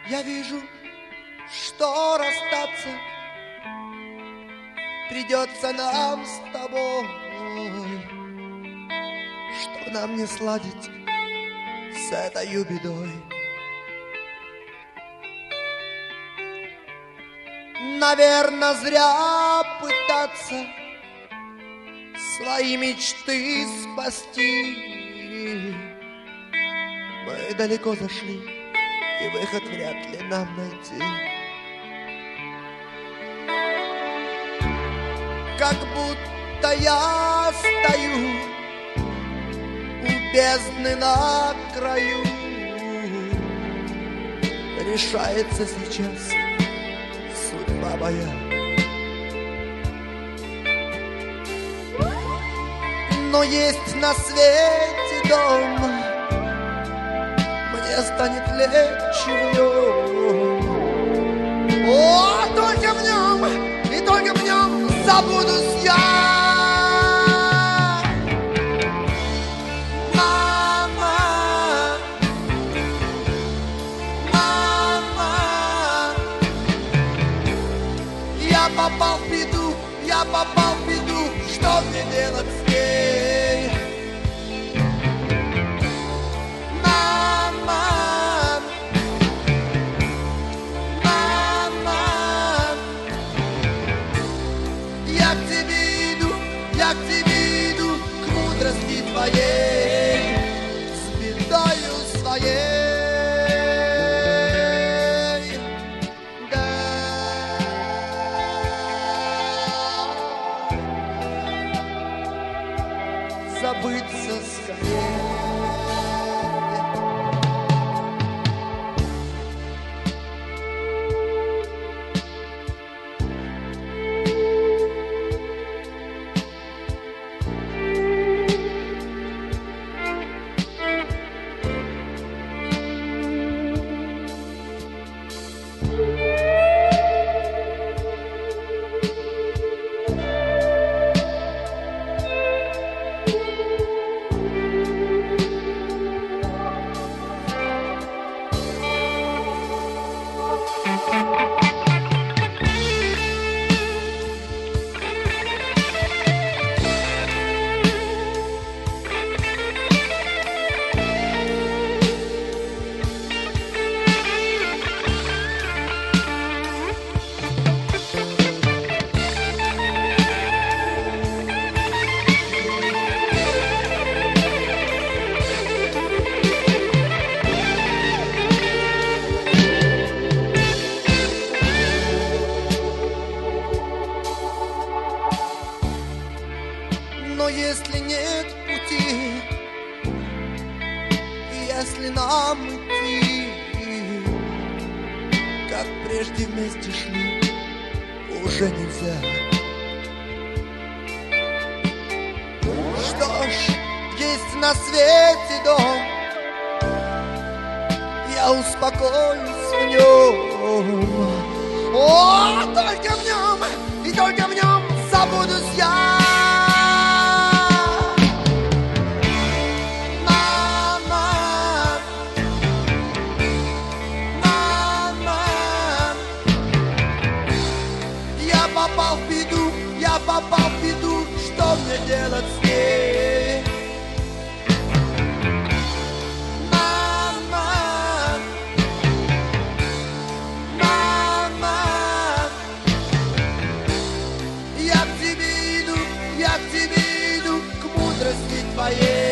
Я вижу, что расстаться придется нам с тобой, что нам не сладить с этой бедой. Наверно, зря пытаться свои мечты спасти. Мы далеко зашли, и выход вряд ли нам найти. Как будто я стою у бездны на краю. Решается сейчас судьба моя. Но есть на свете дом, мне станет легче в нем. О, только в нем, и только в нем забудусь я. Мама, мама, я попал в беду, я попал в беду, что мне делать с ней? Мама, мама, я к тебе иду, я к тебе иду, к мудрости твоей, с бедою своей. Забыться скорее. Но если нет пути, если нам идти, как прежде вместе шли, уже нельзя. Что ж, есть на свете дом, я успокоюсь в нем. О, только в нем, и только в нем забудусь я. Попал в беду, я попал в беду, что мне делать с ней? Мама, мама, я к тебе иду, к мудрости твоей.